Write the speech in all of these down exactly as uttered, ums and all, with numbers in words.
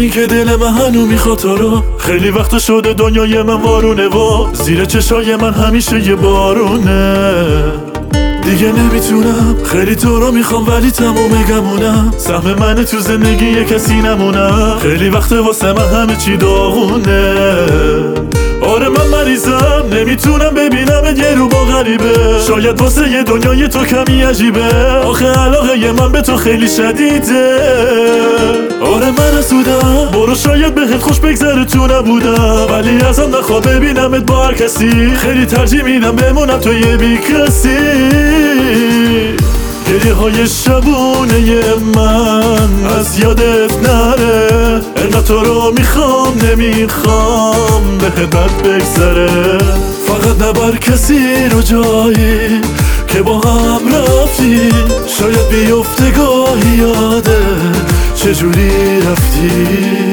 این که دل من هنو میخواد تو رو. خیلی وقت شده دنیای من وارونه و زیر چشای من همیشه یه بارونه. دیگه نمیتونم، خیلی تو رو میخوام ولی تموم گمونم. سهم من تو زندگی یه کسی نمونم. خیلی وقت واسه من همه چی داغونه. آره من مریضم، نمیتونم ببینم یه رو با غریبه. شاید واسه یه دنیای تو کمی عجیبه. آخه علاقه ی من به تو خیلی شدیده. آره من اسودم، برو شاید بهت خوش بگذره تو نبودم. ولی ازم نخوا ببینمت با هر کسی. خیلی ترجیح میدم بمونم تو یه بی کسی. گریه های شبونه من از یادت نره. انقدر تو رو میخوام نمیخوام بهت بد بگذره. فقط نبر کسی رو جایی که با هم رفتی. شاید بیفته گاهی یاده چجوری رفتی.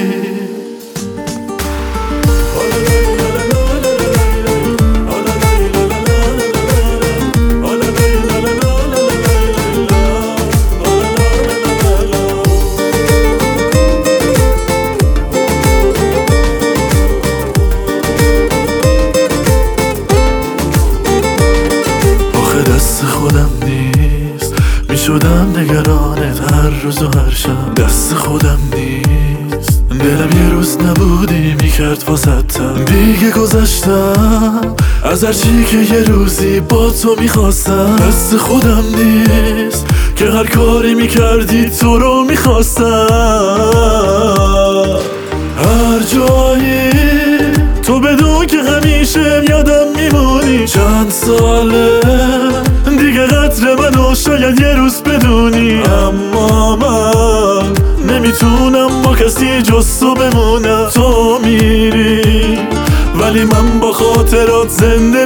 دست خودم نیست، میشدم نگرانت هر روز و هر شب. دست خودم نیست، دلم یه روز نبودی میکرد واسطم. دیگه گذشتم از هر چی که یه روزی با تو میخواستم. دست خودم نیست که هر کاری میکردی تو رو میخواستم. هر جایی تو بدون که همیشه یادم میمونی. چند ساله دیگه قدر منو شاید یه روز بدونی. اما من نمیتونم با کسی جز تو بمونم. تو میری ولی من با خاطرات زنده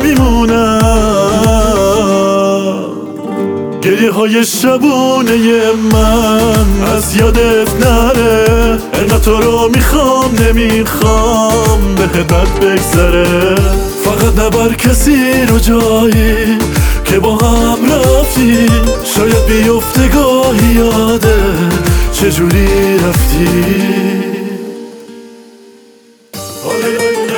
میمونم. گریه های شبونه من از یادت نره. انقدر تو رو میخوام نمیخوام بهت بد بگذره. فقط نبر کسی رو جایی که با هم رفتی. شاید بیفته گاهی یاده چجوری رفتی.